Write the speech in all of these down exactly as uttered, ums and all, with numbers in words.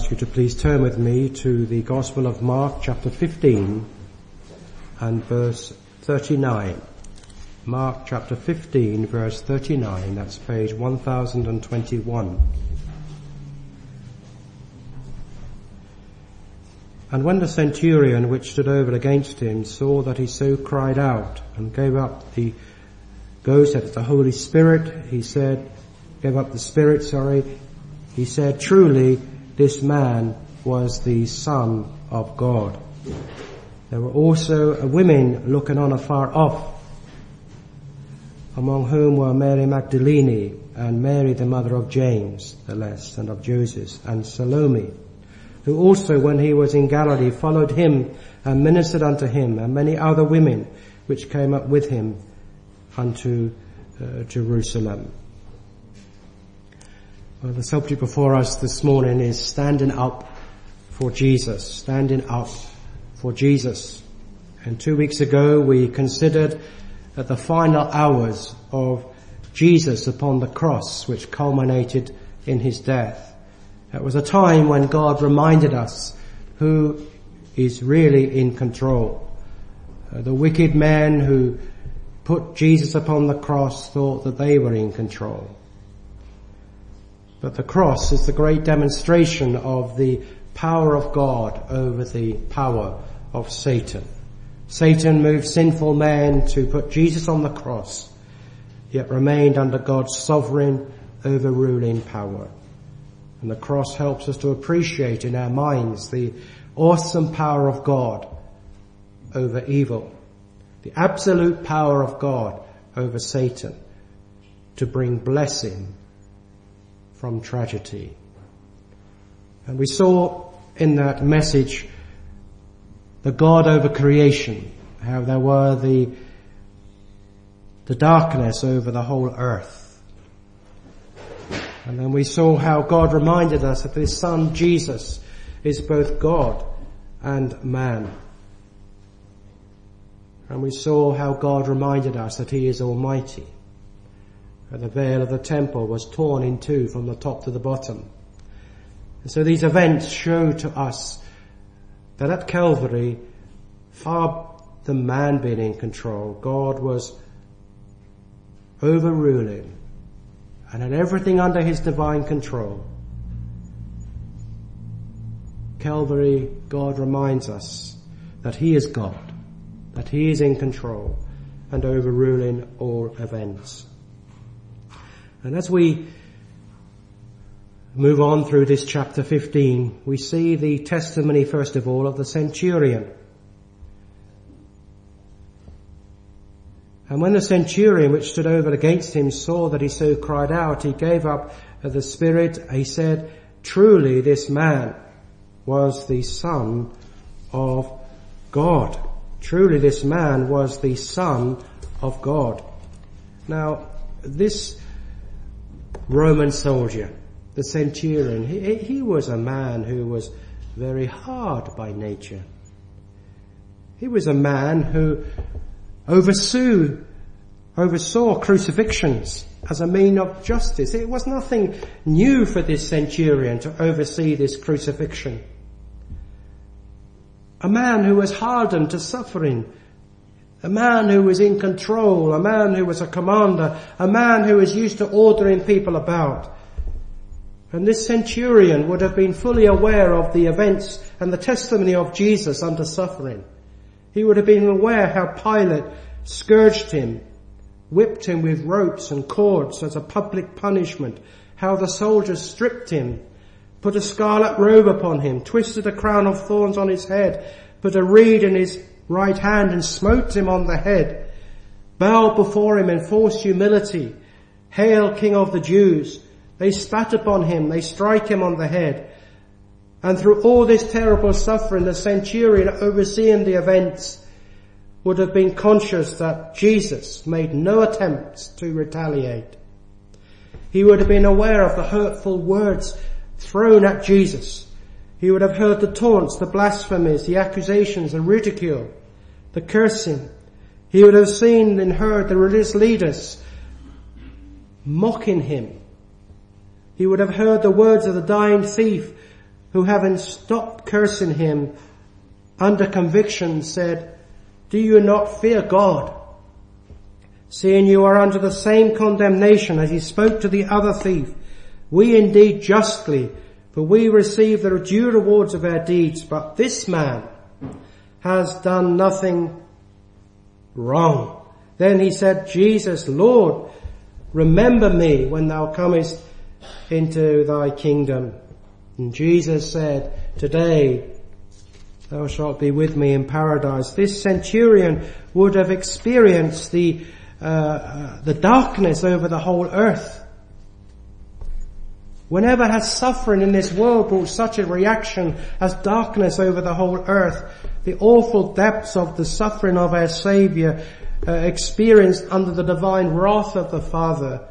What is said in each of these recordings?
ask you to please turn with me to the Gospel of Mark, chapter fifteen and verse thirty-nine. Mark chapter fifteen, verse thirty-nine, that's page one thousand twenty-one. And when the centurion which stood over against him saw that he so cried out and gave up the ghost, that it's the Holy Spirit, he said, gave up the Spirit, sorry, he said, truly this man was the Son of God. There were also women looking on afar off, among whom were Mary Magdalene and Mary the mother of James the Less and of Joseph, and Salome, who also when he was in Galilee followed him and ministered unto him, and many other women which came up with him unto uh, Jerusalem. Well, the subject before us this morning is standing up for Jesus, standing up for Jesus. And two weeks ago we considered at the final hours of Jesus upon the cross, which culminated in his death. It was a time when God reminded us who is really in control. Uh, the wicked men who put Jesus upon the cross thought that they were in control. But the cross is the great demonstration of the power of God over the power of Satan. Satan moved sinful men to put Jesus on the cross, yet remained under God's sovereign, overruling power. And the cross helps us to appreciate in our minds the awesome power of God over evil, the absolute power of God over Satan to bring blessing from tragedy. And we saw in that message the God over creation, how there were the, the darkness over the whole earth. And then we saw how God reminded us that his Son Jesus is both God and man. And we saw how God reminded us that he is almighty. The veil of the temple was torn in two from the top to the bottom. And so these events show to us that at Calvary, far than man being in control, God was overruling and had everything under his divine control. Calvary, God reminds us that he is God, that he is in control and overruling all events. And as we move on through this chapter fifteen, we see the testimony, first of all, of the centurion. And when the centurion which stood over against him saw that he so cried out, he gave up the Spirit. He said, truly this man was the Son of God. Truly this man was the Son of God. Now, this Roman soldier, the centurion, he, he was a man who was very hard by nature. He was a man who oversaw, oversaw crucifixions as a mean of justice. It was nothing new for this centurion to oversee this crucifixion. A man who was hardened to suffering, a man who was in control, a man who was a commander, a man who was used to ordering people about. And this centurion would have been fully aware of the events and the testimony of Jesus under suffering. He would have been aware how Pilate scourged him, whipped him with ropes and cords as a public punishment, how the soldiers stripped him, put a scarlet robe upon him, twisted a crown of thorns on his head, put a reed in his right hand and smote him on the head, bowed before him in forced humility. Hail, King of the Jews! They spat upon him, they strike him on the head. And through all this terrible suffering, the centurion overseeing the events would have been conscious that Jesus made no attempts to retaliate. He would have been aware of the hurtful words thrown at Jesus. He would have heard the taunts, the blasphemies, the accusations, the ridicule, the cursing. He would have seen and heard the religious leaders mocking him. He would have heard the words of the dying thief who having stopped cursing him under conviction said, "Do you not fear God, seeing you are under the same condemnation as he spoke to the other thief? We indeed justly, for we receive the due rewards of our deeds, but this man has done nothing wrong." Then he said, "Jesus, Lord, remember me when thou comest into thy kingdom." And Jesus said, "Today thou shalt be with me in paradise." This centurion would have experienced the uh, uh, the darkness over the whole earth. Whenever has suffering in this world brought such a reaction as darkness over the whole earth, the awful depths of the suffering of our Saviour uh, experienced under the divine wrath of the Father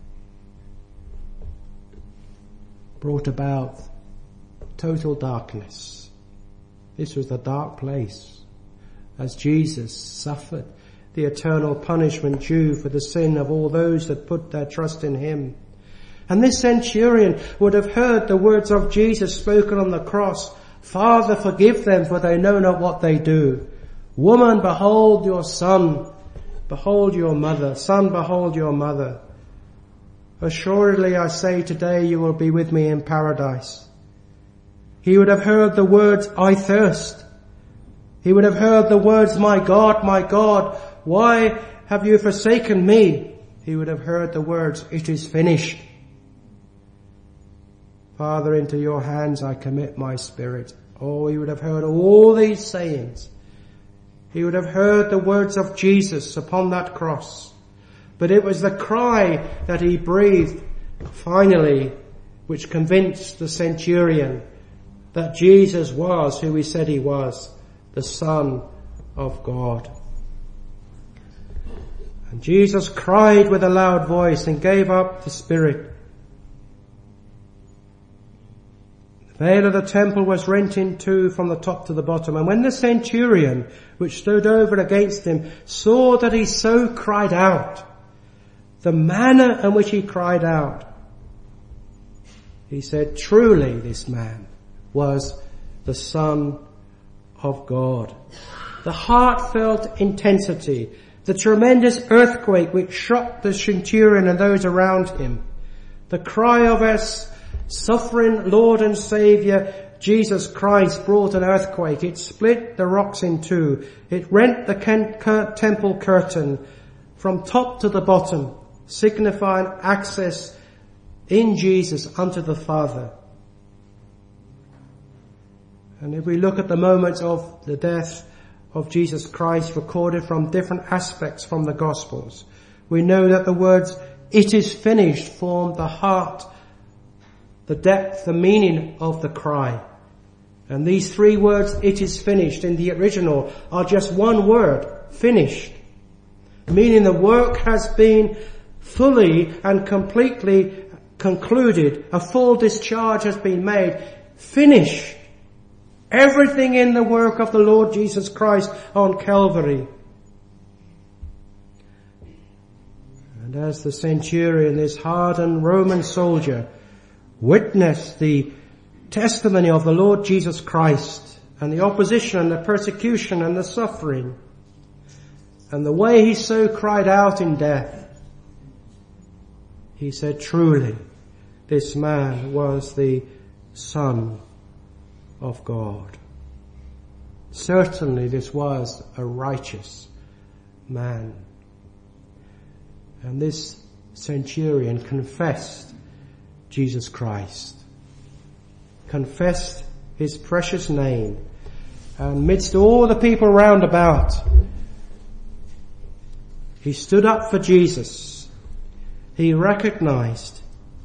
brought about total darkness. This was the dark place as Jesus suffered the eternal punishment due for the sin of all those that put their trust in him. And this centurion would have heard the words of Jesus spoken on the cross, "Father, forgive them, for they know not what they do. Woman, behold your son. Behold your mother. Son, behold your mother. Assuredly I say, today you will be with me in paradise." He would have heard the words, "I thirst." He would have heard the words, "My God, my God, why have you forsaken me?" He would have heard the words, "It is finished. Father, into your hands I commit my spirit." Oh, he would have heard all these sayings. He would have heard the words of Jesus upon that cross. But it was the cry that he breathed finally which convinced the centurion that Jesus was who he said he was, the Son of God. And Jesus cried with a loud voice and gave up the spirit. The veil of the temple was rent in two from the top to the bottom. And when the centurion, which stood over against him, saw that he so cried out, the manner in which he cried out, he said, "Truly this man was the Son of God." The heartfelt intensity, the tremendous earthquake which shocked the centurion and those around him, the cry of our suffering Lord and Saviour Jesus Christ brought an earthquake. It split the rocks in two. It rent the temple curtain from top to the bottom, signifying access in Jesus unto the Father. And if we look at the moments of the death of Jesus Christ recorded from different aspects from the Gospels, we know that the words, "It is finished," formed the heart, the depth, the meaning of the cry. And these three words, "it is finished," in the original are just one word, finished, meaning the work has been fully and completely concluded. A full discharge has been made. Finished. Everything in the work of the Lord Jesus Christ on Calvary. And as the centurion, this hardened Roman soldier, witnessed the testimony of the Lord Jesus Christ and the opposition and the persecution and the suffering and the way he so cried out in death, he said, "Truly, this man was the Son of God." Certainly this was a righteous man. And this centurion confessed Jesus Christ, confessed his precious name, and amidst all the people round about, he stood up for Jesus. He recognized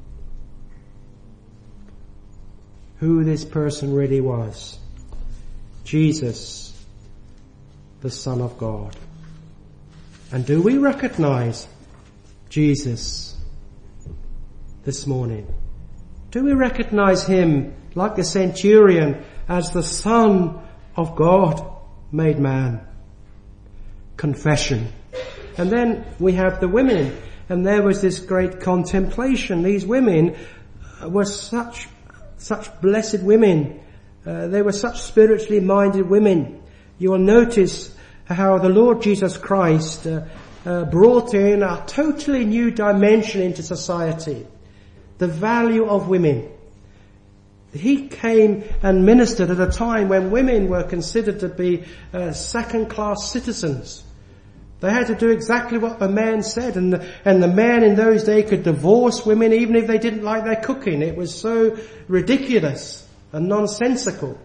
who this person really was. Jesus, the Son of God. And do we recognize Jesus this morning? Do we recognize him, like the centurion, as the Son of God made man? Confession. And then we have the women, and there was this great contemplation. These women were such such blessed women. Uh, they were such spiritually minded women. You will notice how the Lord Jesus Christ uh, uh, brought in a totally new dimension into society. The value of women. He came and ministered at a time when women were considered to be uh, second-class citizens. They had to do exactly what the man said, and the, and the man in those days could divorce women even if they didn't like their cooking. It was so ridiculous and nonsensical.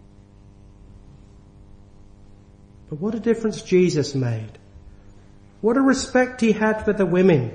But what a difference Jesus made. What a respect he had for the women.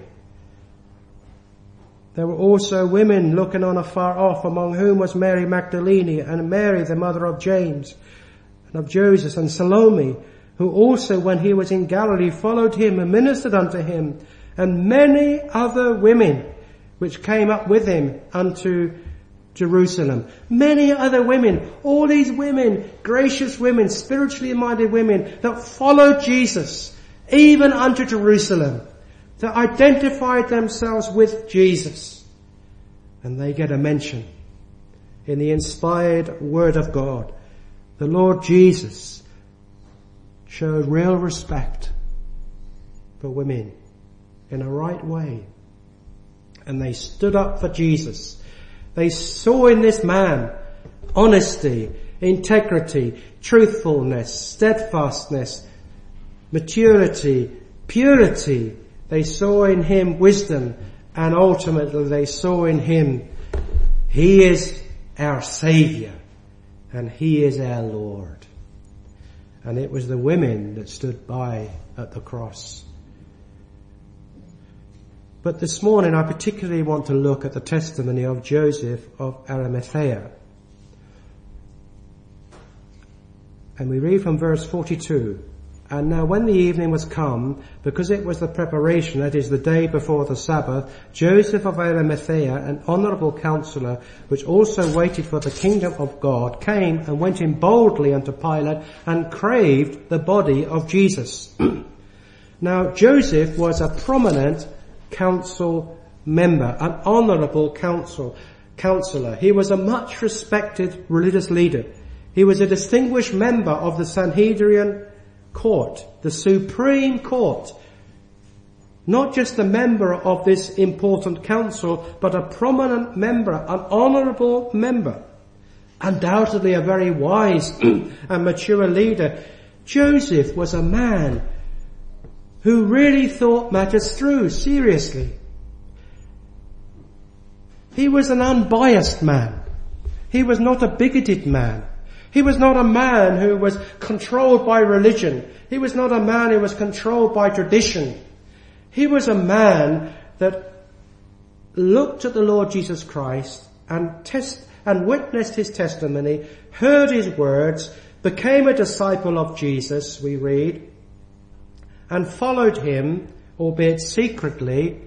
There were also women looking on afar off, among whom was Mary Magdalene and Mary, the mother of James and of Joseph, and Salome, who also, when he was in Galilee, followed him and ministered unto him, and many other women which came up with him unto Jerusalem. Many other women, all these women, gracious women, spiritually minded women that followed Jesus, even unto Jerusalem, that identified themselves with Jesus. And they get a mention in the inspired Word of God. The Lord Jesus showed real respect for women in a right way. And they stood up for Jesus. They saw in this man honesty, integrity, truthfulness, steadfastness, maturity, purity. They saw in him wisdom, and ultimately they saw in him, he is our Saviour and he is our Lord. And it was the women that stood by at the cross. But this morning I particularly want to look at the testimony of Joseph of Arimathea. And we read from verse forty-two. And now when the evening was come, because it was the preparation, that is the day before the Sabbath, Joseph of Arimathea, an honourable counsellor, which also waited for the kingdom of God, came and went in boldly unto Pilate and craved the body of Jesus. Now Joseph was a prominent council member, an honourable council, counsellor. He was a much respected religious leader. He was a distinguished member of the Sanhedrin court, the supreme court. Not just a member of this important council, but a prominent member, an honourable member. Undoubtedly a very wise and mature leader. Joseph was a man who really thought matters through seriously. He was an unbiased man. He was not a bigoted man. He was not a man who was controlled by religion. He was not a man who was controlled by tradition. He was a man that looked at the Lord Jesus Christ and test and witnessed his testimony, heard his words, became a disciple of Jesus, we read, and followed him, albeit secretly.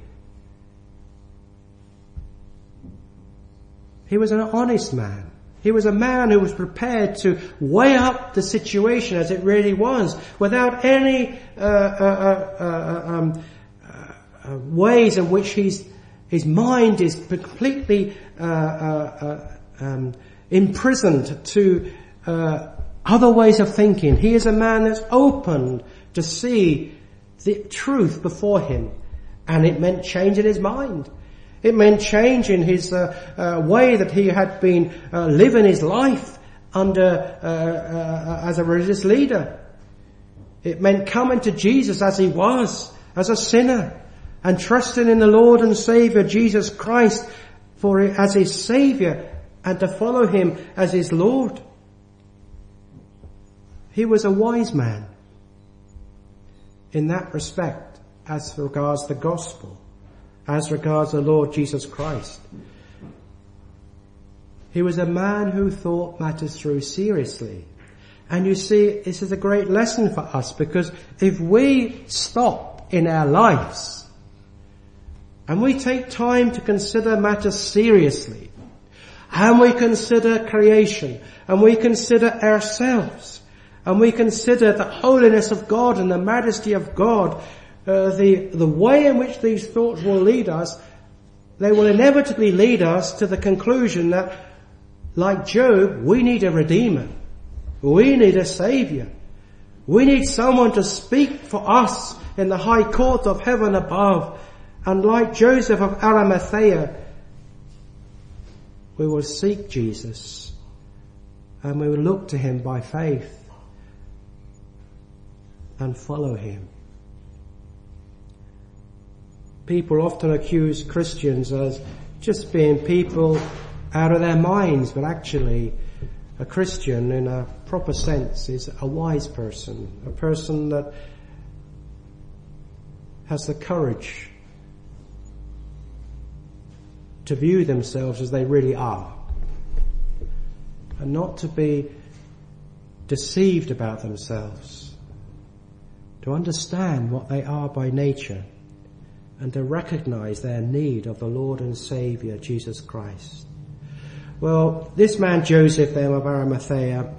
He was an honest man. He was a man who was prepared to weigh up the situation as it really was, without any uh, uh, uh, uh, um, uh, ways in which his his mind is completely uh, uh, uh, um, imprisoned to uh, other ways of thinking. He is a man that's open to see the truth before him, and it meant changing his mind. It meant changing his uh, uh, way that he had been uh, living his life under uh, uh, as a religious leader. It meant coming to Jesus as he was, as a sinner, and trusting in the Lord and Saviour Jesus Christ for as his Saviour, and to follow him as his Lord. He was a wise man in that respect as regards the gospel, as regards the Lord Jesus Christ. He was a man who thought matters through seriously. And you see, this is a great lesson for us, because if we stop in our lives and we take time to consider matters seriously, and we consider creation, and we consider ourselves, and we consider the holiness of God and the majesty of God, Uh, the, the way in which these thoughts will lead us, they will inevitably lead us to the conclusion that Like Job, we need a redeemer. We need a saviour. We need someone to speak for us in the high court of heaven above. And like Joseph of Arimathea, we will seek Jesus and we will look to him by faith and follow him. People often accuse Christians as just being people out of their minds, but actually a Christian in a proper sense is a wise person, a person that has the courage to view themselves as they really are and not to be deceived about themselves, to understand what they are by nature and to recognize their need of the Lord and Saviour Jesus Christ. Well, this man Joseph then of Arimathea,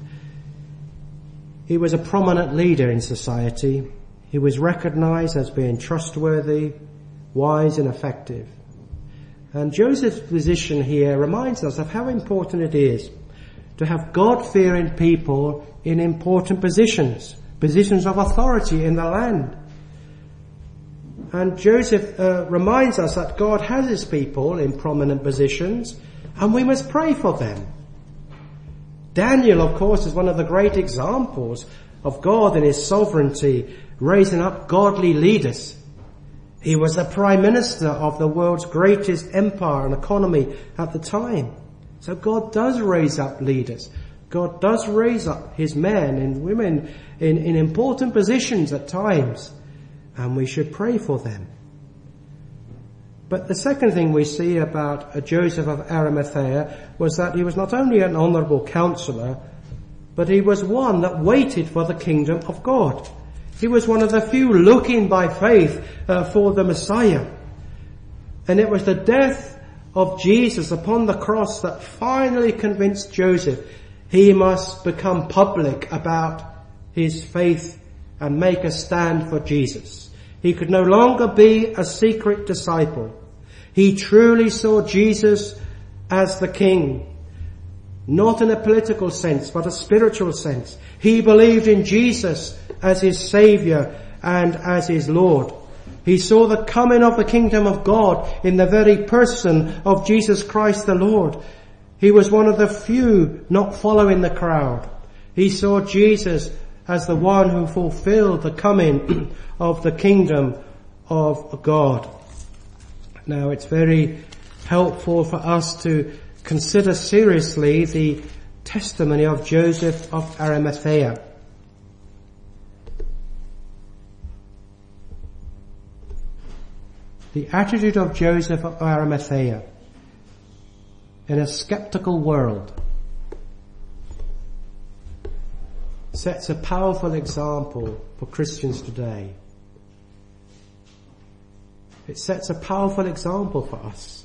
he was a prominent leader in society. He was recognized as being trustworthy, wise and effective. And Joseph's position here reminds us of how important it is to have God-fearing people in important positions, positions of authority in the land. And Joseph uh, reminds us that God has his people in prominent positions, and we must pray for them. Daniel, of course, is one of the great examples of God in his sovereignty, raising up godly leaders. He was the prime minister of the world's greatest empire and economy at the time. So God does raise up leaders. God does raise up his men and women in, in important positions at times, and we should pray for them. But the second thing we see about Joseph of Arimathea was that he was not only an honourable counsellor, but he was one that waited for the kingdom of God. He was one of the few looking by faith uh, for the Messiah. And it was the death of Jesus upon the cross that finally convinced Joseph he must become public about his faith and make a stand for Jesus. He could no longer be a secret disciple. He truly saw Jesus as the King, not in a political sense, but a spiritual sense. He believed in Jesus as his Saviour and as his Lord. He saw the coming of the kingdom of God in the very person of Jesus Christ the Lord. He was one of the few not following the crowd. He saw Jesus as the one who fulfilled the coming of the kingdom of God. Now, it's very helpful for us to consider seriously the testimony of Joseph of Arimathea. The attitude of Joseph of Arimathea in a skeptical world sets a powerful example for Christians today. It sets a powerful example for us.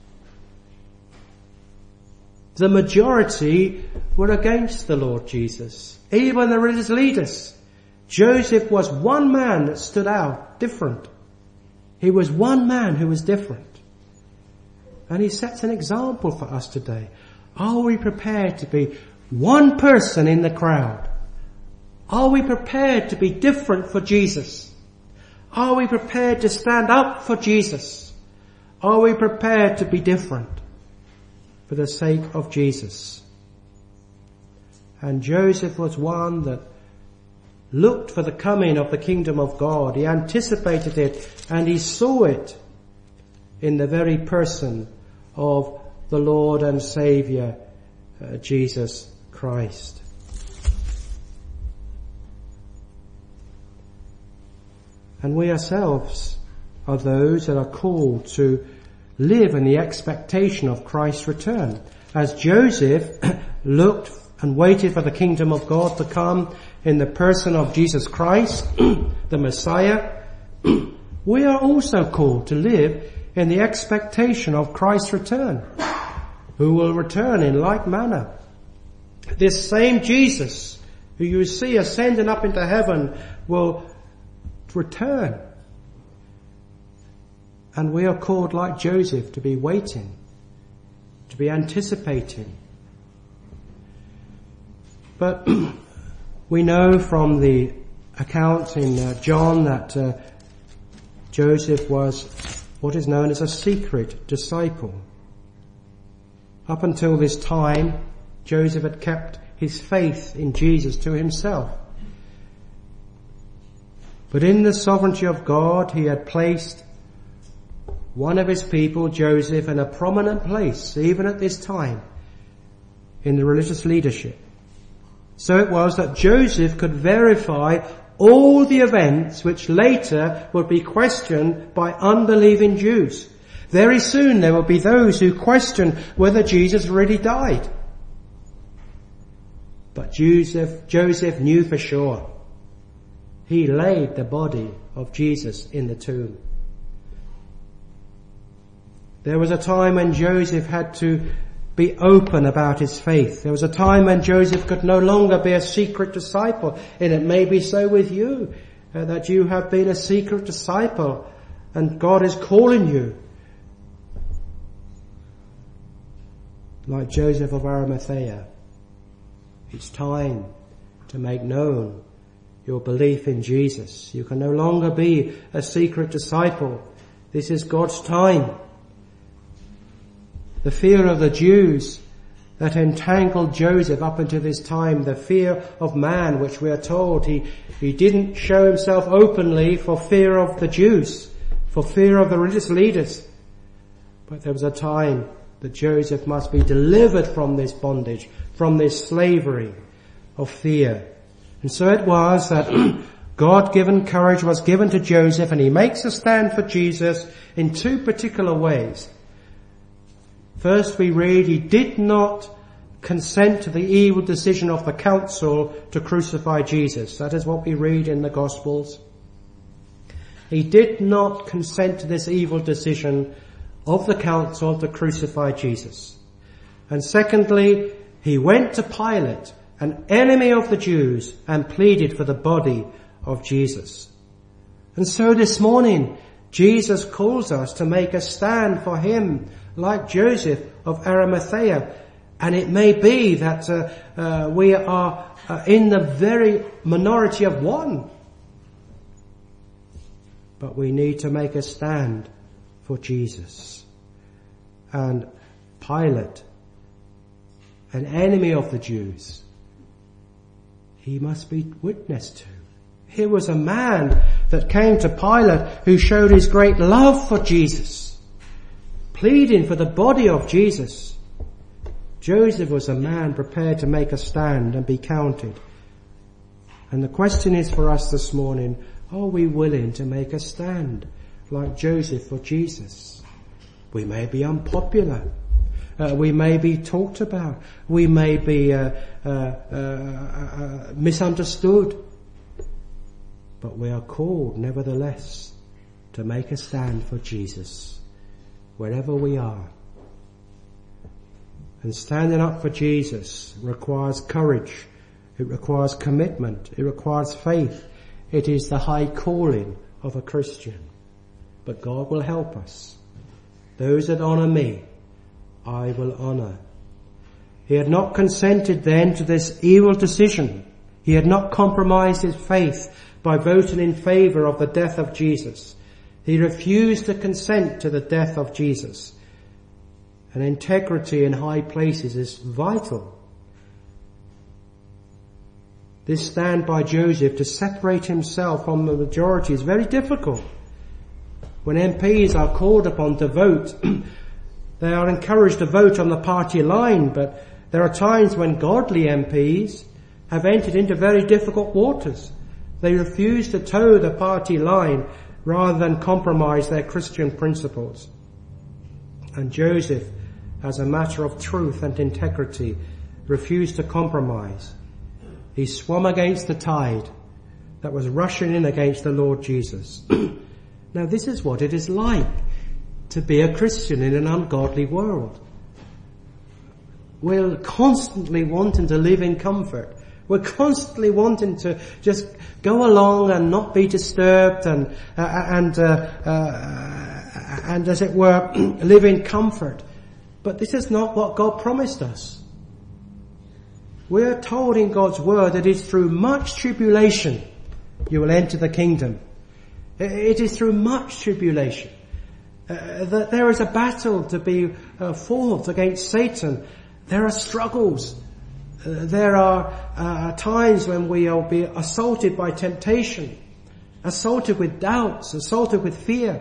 The majority were against the Lord Jesus, even the religious leaders. Joseph was one man that stood out different. He was one man who was different. And he sets an example for us today. Are we prepared to be one person in the crowd? Are we prepared to be different for Jesus? Are we prepared to stand up for Jesus? Are we prepared to be different for the sake of Jesus? And Joseph was one that looked for the coming of the kingdom of God. He anticipated it and he saw it in the very person of the Lord and Saviour, uh, Jesus Christ. And we ourselves are those that are called to live in the expectation of Christ's return. As Joseph looked and waited for the kingdom of God to come in the person of Jesus Christ, the Messiah, we are also called to live in the expectation of Christ's return, who will return in like manner. This same Jesus, who you see ascending up into heaven, will return. And we are called, like Joseph, to be waiting, to be anticipating, But we know from the account in uh, John that uh, Joseph was what is known as a secret disciple. Up until this time, Joseph had kept his faith in Jesus to himself. But in the sovereignty of God, he had placed one of his people, Joseph, in a prominent place, even at this time, in the religious leadership. So it was that Joseph could verify all the events which later would be questioned by unbelieving Jews. Very soon there will be those who question whether Jesus really died. But Joseph, Joseph knew for sure. He laid the body of Jesus in the tomb. There was a time when Joseph had to be open about his faith. There was a time when Joseph could no longer be a secret disciple. And it may be so with you, uh, that you have been a secret disciple and God is calling you. Like Joseph of Arimathea, it's time to make known your belief in Jesus. You can no longer be a secret disciple. This is God's time. The fear of the Jews that entangled Joseph up until this time, the fear of man, which we are told he, he didn't show himself openly for fear of the Jews, for fear of the religious leaders. But there was a time that Joseph must be delivered from this bondage, from this slavery of fear. And so it was that God-given courage was given to Joseph, and he makes a stand for Jesus in two particular ways. First we read, he did not consent to the evil decision of the council to crucify Jesus. That is what we read in the Gospels. He did not consent to this evil decision of the council to crucify Jesus. And secondly, he went to Pilate, an enemy of the Jews, and pleaded for the body of Jesus. And so this morning, Jesus calls us to make a stand for him, like Joseph of Arimathea. And it may be that uh, uh, we are uh, in the very minority of one. But we need to make a stand for Jesus. And Pilate, an enemy of the Jews, he must be witnessed to. Here was a man that came to Pilate who showed his great love for Jesus, pleading for the body of Jesus. Joseph was a man prepared to make a stand and be counted. And the question is for us this morning, are we willing to make a stand like Joseph for Jesus? We may be unpopular. Uh, we may be talked about. We may be uh, uh, uh, uh, misunderstood. But we are called, nevertheless, to make a stand for Jesus, wherever we are. And standing up for Jesus requires courage. It requires commitment. It requires faith. It is the high calling of a Christian. But God will help us. Those that honour me, I will honour. He had not consented then to this evil decision. He had not compromised his faith by voting in favour of the death of Jesus. He refused to consent to the death of Jesus. And integrity in high places is vital. This stand by Joseph to separate himself from the majority is very difficult. When M Ps are called upon to vote, they are encouraged to vote on the party line, but there are times when godly M Ps have entered into very difficult waters. They refuse to toe the party line rather than compromise their Christian principles. And Joseph, as a matter of truth and integrity, refused to compromise. He swam against the tide that was rushing in against the Lord Jesus. Now this is what it is like to be a Christian in an ungodly world. We're constantly wanting to live in comfort. We're constantly wanting to just go along and not be disturbed and uh, and uh, uh, and as it were live in comfort. But this is not what God promised us. We are told in God's word that it is through much tribulation you will enter the kingdom. It is through much tribulation. Uh, that there is a battle to be uh, fought against Satan. There are struggles. Uh, there are uh, times when we will be assaulted by temptation, assaulted with doubts, assaulted with fear.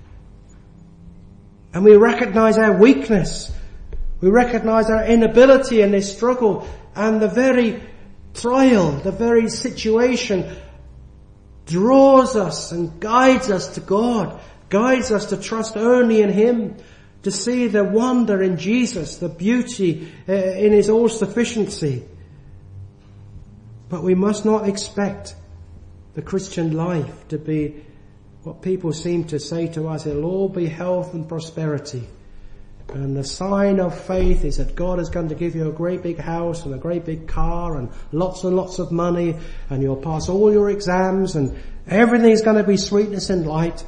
And we recognize our weakness. We recognize our inability in this struggle, and the very trial, the very situation draws us and guides us to God, guides us to trust only in Him, to see the wonder in Jesus, the beauty uh, in His all-sufficiency. But we must not expect the Christian life to be what people seem to say to us, it'll all be health and prosperity. And the sign of faith is that God is going to give you a great big house and a great big car and lots and lots of money, and you'll pass all your exams and everything's going to be sweetness and light.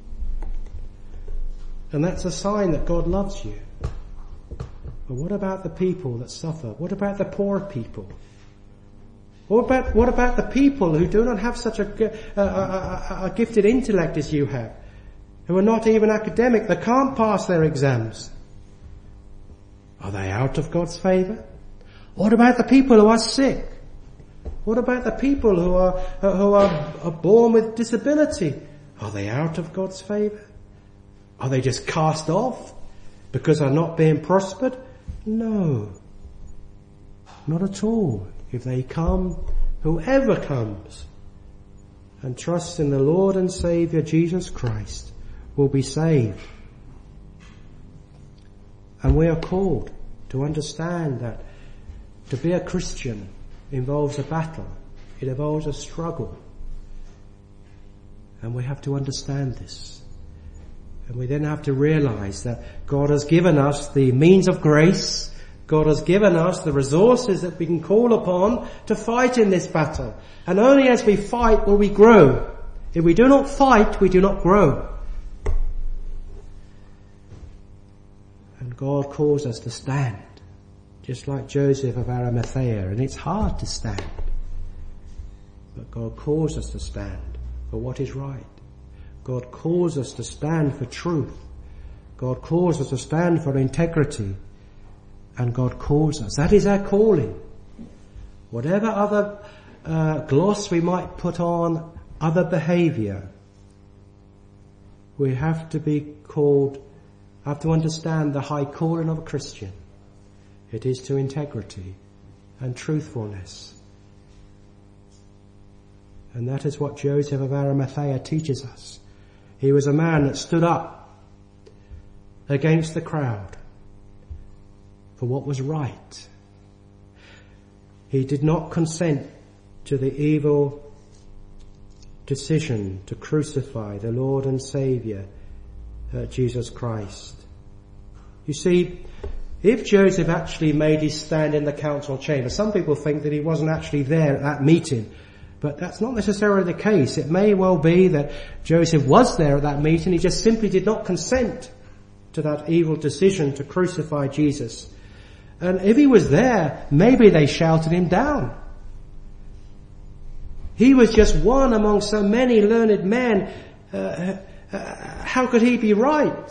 And that's a sign that God loves you. But what about the people that suffer? What about the poor people? What about, what about the people who do not have such a, a, a, a gifted intellect as you have? Who are not even academic, they can't pass their exams? Are they out of God's favour? What about the people who are sick? What about the people who are, who are, are born with disability? Are they out of God's favour? Are they just cast off because they're not being prospered? No. Not at all. If they come, whoever comes and trusts in the Lord and Saviour Jesus Christ will be saved. And we are called to understand that to be a Christian involves a battle. It involves a struggle. And we have to understand this. And we then have to realize that God has given us the means of grace. God has given us the resources that we can call upon to fight in this battle. And only as we fight will we grow. If we do not fight, we do not grow. And God calls us to stand, just like Joseph of Arimathea. And it's hard to stand. But God calls us to stand for what is right. God calls us to stand for truth. God calls us to stand for integrity. And God calls us. That is our calling. Whatever other uh, gloss we might put on other behaviour, we have to be called, have to understand the high calling of a Christian. It is to integrity and truthfulness. And that is what Joseph of Arimathea teaches us. He was a man that stood up against the crowd for what was right. He did not consent to the evil decision to crucify the Lord and Saviour, uh, Jesus Christ. You see, if Joseph actually made his stand in the council chamber, some people think that he wasn't actually there at that meeting, but that's not necessarily the case. It may well be that Joseph was there at that meeting, he just simply did not consent to that evil decision to crucify Jesus. And if he was there, maybe they shouted him down. He was just one among so many learned men. Uh, uh, how could he be right?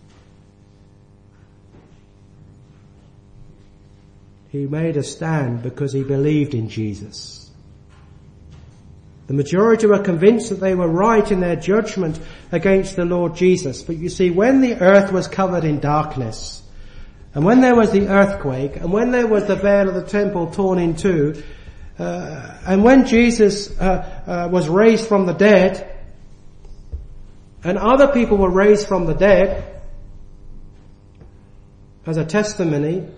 He made a stand because he believed in Jesus. The majority were convinced that they were right in their judgment against the Lord Jesus. But you see, when the earth was covered in darkness, and when there was the earthquake, and when there was the veil of the temple torn in two, uh, and when Jesus uh, uh, was raised from the dead, and other people were raised from the dead, as a testimony,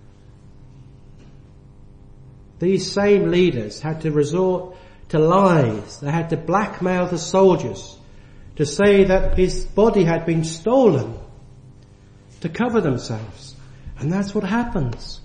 these same leaders had to resort to lies. They had to blackmail the soldiers to say that his body had been stolen to cover themselves. And that's what happens.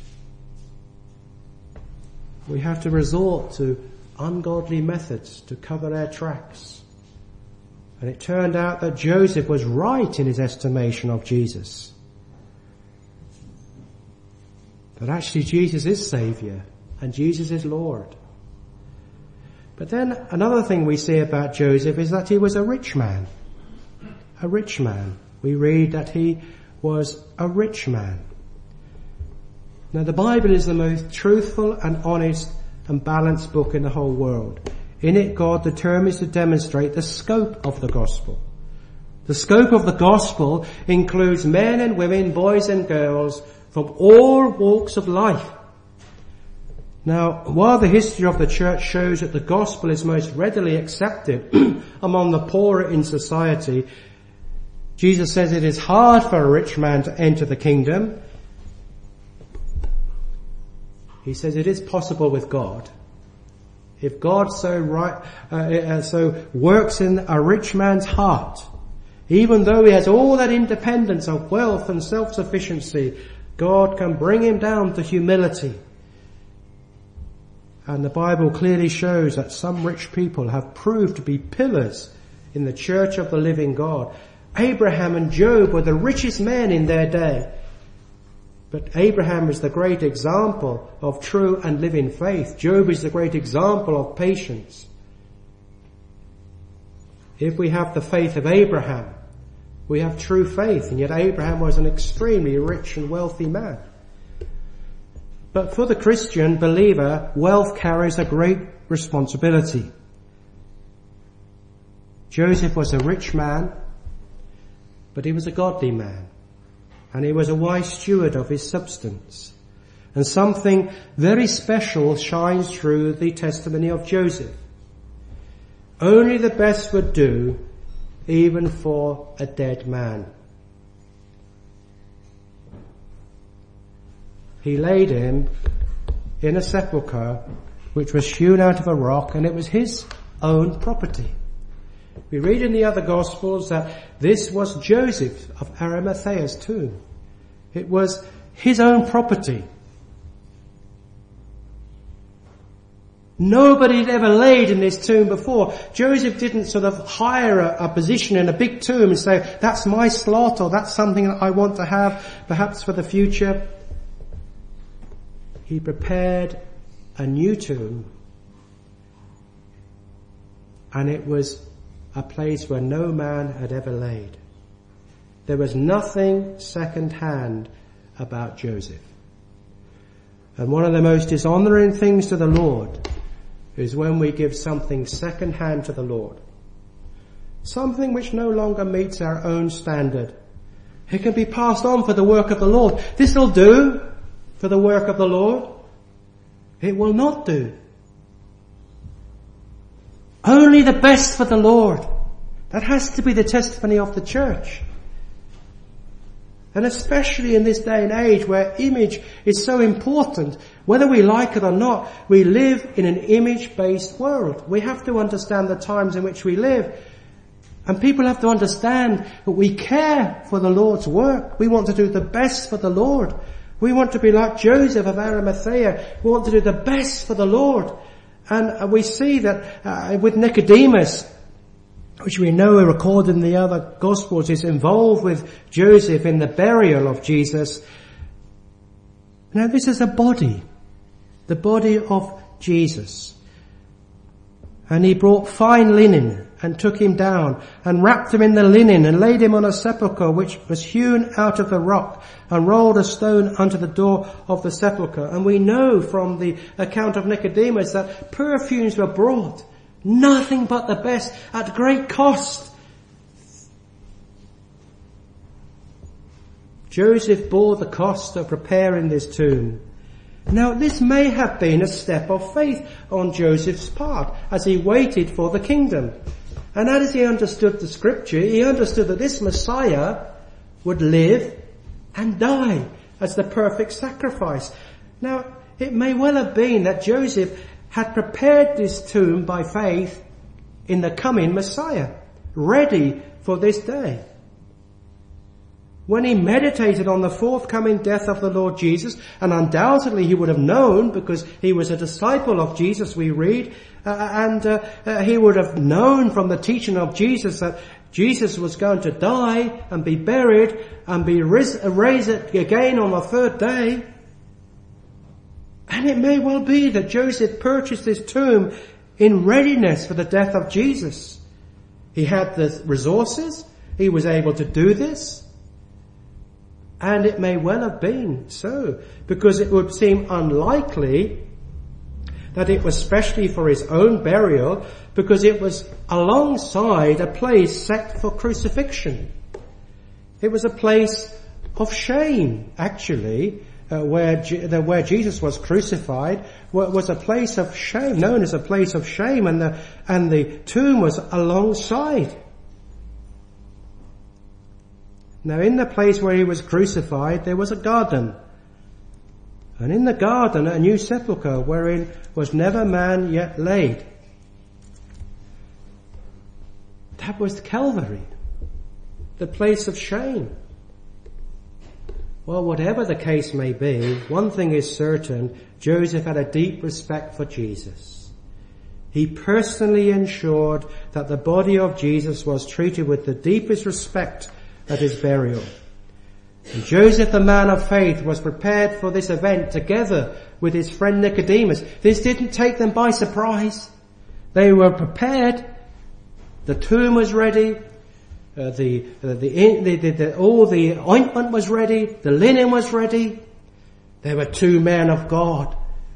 We have to resort to ungodly methods to cover our tracks. And it turned out that Joseph was right in his estimation of Jesus. That actually Jesus is Saviour and Jesus is Lord. But then another thing we see about Joseph is that he was a rich man. A rich man. We read that he was a rich man. Now the Bible is the most truthful and honest and balanced book in the whole world. In it God determines to demonstrate the scope of the gospel. The scope of the gospel includes men and women, boys and girls from all walks of life. Now, while the history of the church shows that the gospel is most readily accepted among the poorer in society, Jesus says it is hard for a rich man to enter the kingdom. He says it is possible with God. If God so right, uh, so works in a rich man's heart, even though he has all that independence of wealth and self-sufficiency, God can bring him down to humility. And the Bible clearly shows that some rich people have proved to be pillars in the church of the living God. Abraham and Job were the richest men in their day. But Abraham is the great example of true and living faith. Job is the great example of patience. If we have the faith of Abraham, we have true faith, and yet Abraham was an extremely rich and wealthy man. But for the Christian believer, wealth carries a great responsibility. Joseph was a rich man, but he was a godly man, and he was a wise steward of his substance. And something very special shines through the testimony of Joseph. Only the best would do, even for a dead man. He laid him in a sepulchre which was hewn out of a rock, and it was his own property. We read in the other Gospels that this was Joseph of Arimathea's tomb. It was his own property. Nobody had ever laid in this tomb before. Joseph didn't sort of hire a, a position in a big tomb and say, that's my slot, or that's something that I want to have perhaps for the future. He prepared a new tomb, and it was a place where no man had ever laid. There was nothing second-hand about Joseph. And one of the most dishonoring things to the Lord is when we give something second-hand to the Lord. Something which no longer meets our own standard. It can be passed on for the work of the Lord. This'll do for the work of the Lord. It will not do. Only the best for the Lord. That has to be the testimony of the church. And especially in this day and age where image is so important, whether we like it or not, we live in an image-based world. We have to understand the times in which we live. And people have to understand that we care for the Lord's work. We want to do the best for the Lord. We want to be like Joseph of Arimathea. We want to do the best for the Lord. And we see that uh, with Nicodemus, which we know are recorded in the other Gospels, is involved with Joseph in the burial of Jesus. Now this is a body, the body of Jesus. And he brought fine linen and took him down and wrapped him in the linen and laid him on a sepulchre which was hewn out of the rock, and rolled a stone unto the door of the sepulchre. And we know from the account of Nicodemus that perfumes were brought, nothing but the best, at great cost. Joseph bore the cost of preparing this tomb. Now this may have been a step of faith on Joseph's part as he waited for the kingdom. And as he understood the scripture, he understood that this Messiah would live and die as the perfect sacrifice. Now it may well have been that Joseph had prepared this tomb by faith in the coming Messiah, ready for this day. When he meditated on the forthcoming death of the Lord Jesus, and undoubtedly he would have known, because he was a disciple of Jesus, we read, uh, and uh, uh, he would have known from the teaching of Jesus that Jesus was going to die and be buried and be ris- raised again on the third day. And it may well be that Joseph purchased this tomb in readiness for the death of Jesus. He had the resources. He was able to do this. And it may well have been so, because it would seem unlikely that it was specially for his own burial, because it was alongside a place set for crucifixion. It was a place of shame, actually, uh, where, the, where Jesus was crucified was a place of shame, known as a place of shame, and the, and the tomb was alongside. Now, in the place where he was crucified, there was a garden. And in the garden, a new sepulchre wherein was never man yet laid. That was Calvary, the place of shame. Well, whatever the case may be, one thing is certain, Joseph had a deep respect for Jesus. He personally ensured that the body of Jesus was treated with the deepest respect at his burial. And Joseph, the man of faith, was prepared for this event together with his friend Nicodemus. This didn't take them by surprise. They were prepared. The tomb was ready. Uh, the, uh, the, the, the, the, all the ointment was ready. The linen was ready. There were two men of God.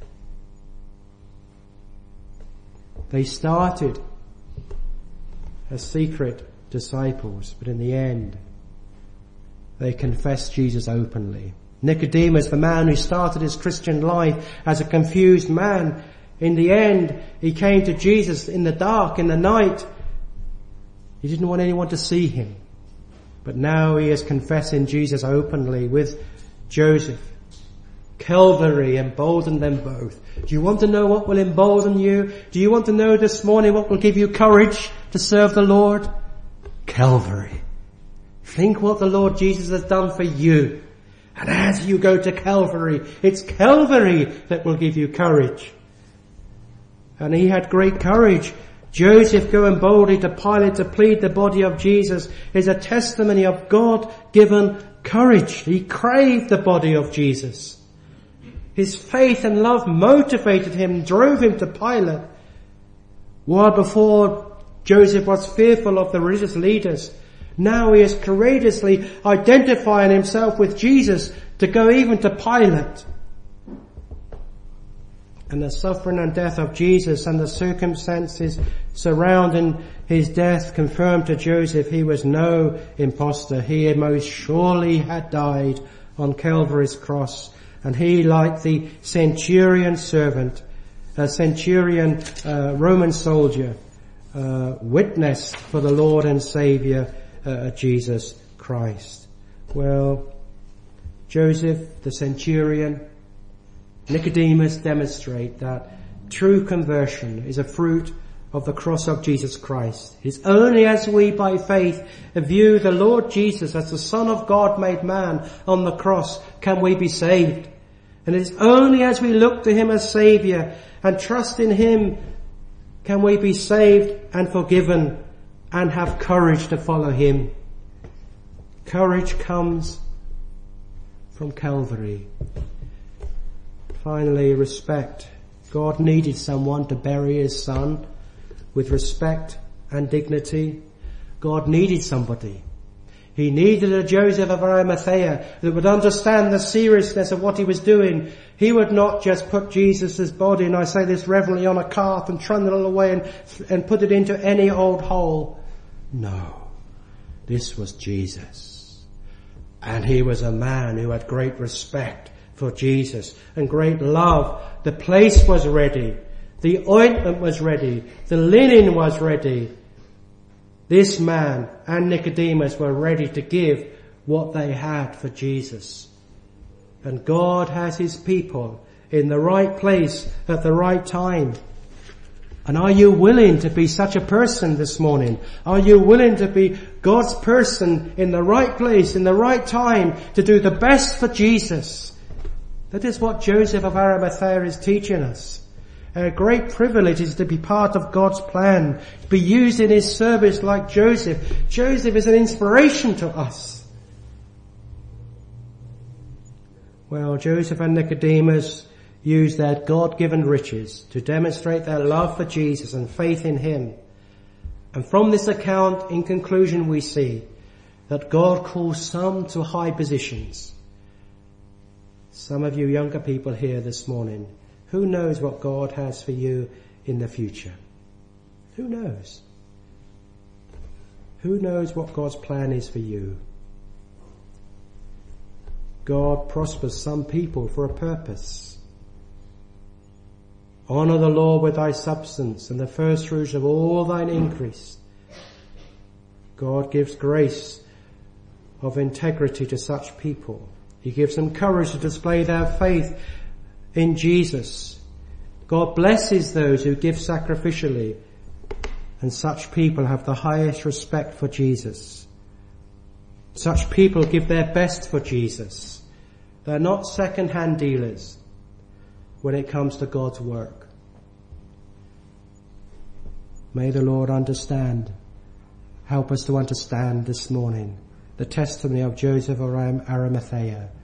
They started as secret disciples, but in the end, they confessed Jesus openly. Nicodemus, the man who started his Christian life as a confused man, in the end, he came to Jesus in the dark, in the night. He didn't want anyone to see him. But now he is confessing Jesus openly with Joseph. Calvary emboldened them both. Do you want to know what will embolden you? Do you want to know this morning what will give you courage to serve the Lord? Calvary. Think what the Lord Jesus has done for you. And as you go to Calvary, it's Calvary that will give you courage. And he had great courage. Joseph going boldly to Pilate to plead the body of Jesus is a testimony of God-given courage. He craved the body of Jesus. His faith and love motivated him, drove him to Pilate. While before Joseph was fearful of the religious leaders, now he is courageously identifying himself with Jesus to go even to Pilate. And the suffering and death of Jesus and the circumstances surrounding his death confirmed to Joseph he was no impostor. He most surely had died on Calvary's cross. And he, like the centurion servant, a centurion uh, Roman soldier, uh, witnessed for the Lord and Saviour uh, Jesus Christ. Well, Joseph, the centurion, Nicodemus demonstrate that true conversion is a fruit of the cross of Jesus Christ. It is only as we by faith view the Lord Jesus as the Son of God made man on the cross can we be saved. And it is only as we look to him as Saviour and trust in him can we be saved and forgiven and have courage to follow him. Courage comes from Calvary. Finally, respect. God needed someone to bury his son with respect and dignity. God needed somebody. He needed a Joseph of Arimathea that would understand the seriousness of what he was doing. He would not just put Jesus' body, and I say this reverently, on a cart and trundle it away and, and put it into any old hole. No, this was Jesus. And he was a man who had great respect for Jesus and great love. The place was ready. The ointment was ready. The linen was ready. This man and Nicodemus were ready to give what they had for Jesus. And God has his people in the right place at the right time. And are you willing to be such a person this morning? Are you willing to be God's person in the right place, in the right time, to do the best for Jesus? That is what Joseph of Arimathea is teaching us. A great privilege is to be part of God's plan, to be used in his service like Joseph. Joseph is an inspiration to us. Well, Joseph and Nicodemus use their God-given riches to demonstrate their love for Jesus and faith in him. And from this account, in conclusion, we see that God calls some to high positions. Some of you younger people here this morning, who knows what God has for you in the future? Who knows? Who knows what God's plan is for you? God prospers some people for a purpose. Honour the Lord with thy substance and the first fruits of all thine increase. God gives grace of integrity to such people. He gives them courage to display their faith in Jesus. God blesses those who give sacrificially, and such people have the highest respect for Jesus. Such people give their best for Jesus. They're not second-hand dealers when it comes to God's work. May the Lord understand, help us to understand this morning the testimony of Joseph of Arimathea